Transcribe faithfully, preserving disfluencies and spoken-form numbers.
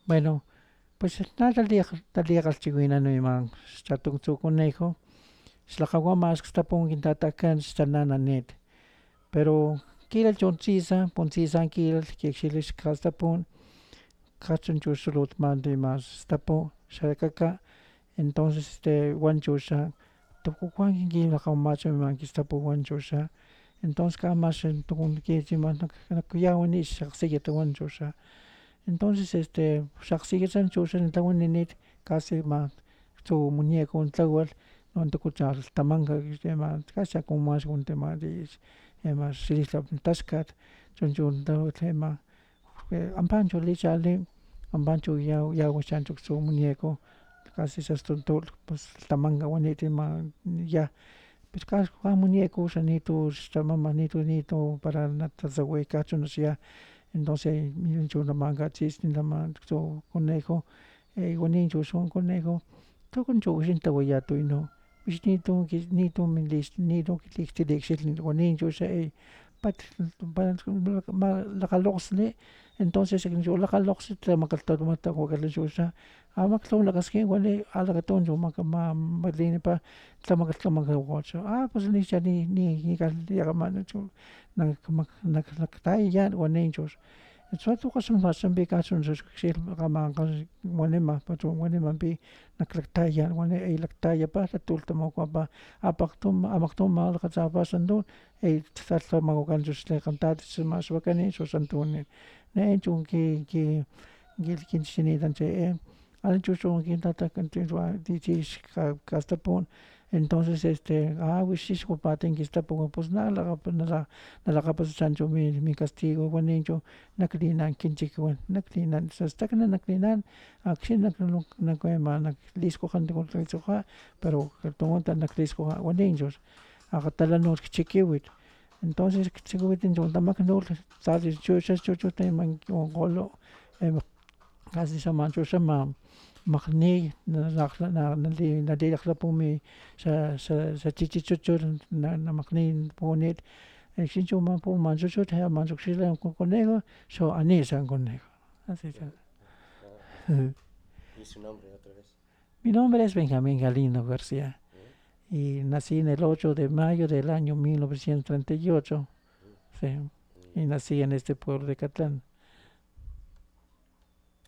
Bueno, pues nada taliaqal chiwina no imang statong tsu conejo, slakawa mas stapong kintatakan stanananit. Pero kilal chontsisa, pontsisa kilal kixilis kastapon, kachon chusulot mandi mas stapo, shalakaka, entonces este guanchusha, tokukuan kilakamacho imang kistapo guanchusha, entonces kamas tokun kichiman nakuyawani shaksiyata guanchusha. Entonces este xaksikitsan chushan tlawaninit casi ma tsu muñeco tlawal non tokuchal tamanka ema kasha kumas tema di ema xilitla taskat chonchon tawal ema ampancho lichali ampancho yaw yaw chancho tsu muñeco casi sastontol pues tamanka wanit ma ya pues kas ka muñeco xanitu xtamama nitu nitu para natatsawi kachon ya entonces minchu namankatsis nintama tsu conejo waninchu son conejo tokonchu xintawaya tuino ixnitu nitu nitu liktilikxitl waninchu xa pat lakaloqsli entonces yu lakaloqsli tlamakatlawakalixuxa amaklhawlakaskin wali alakatunchu malinipa tlamakatlawakalwacha a pues nicha ni ni liakamanachu naktaya waninchu chon kachon kama wanima wanimanpi naklaktaya wani laktayapa tatultamakapa apakgtum amakgtum malakgatsapa xantun tlatlamawakacho xlekgantat maxwakani cho xantun nechu ki ki kinchinitancha alachuchun kintatakan chix kastapun entonces este a wix xwapatin kistapu pus nalakgapasachancho mi castigo waninchu naklinan kinchik naklinan xastakni naklinan akxni nak kuema nakliskgoja liskgoja pero tuno nakliskgoja waninchu akgatala no kchikiwit entonces kchikiwit chu tamaknulh tsachi chuchut wonkgolo casi manchu xa makgniy nalilaklapumi xa chichichuchut namakgniy puwanit akxni puwan chuchut manchu xila conejo cho ani xa conejo asi ¿Y su nombre otra vez? Mi nombre es Benjamín Galindo García y nací en el ocho de mayo del año mil novecientos treinta y ocho sí, y nací en este pueblo de Catlán.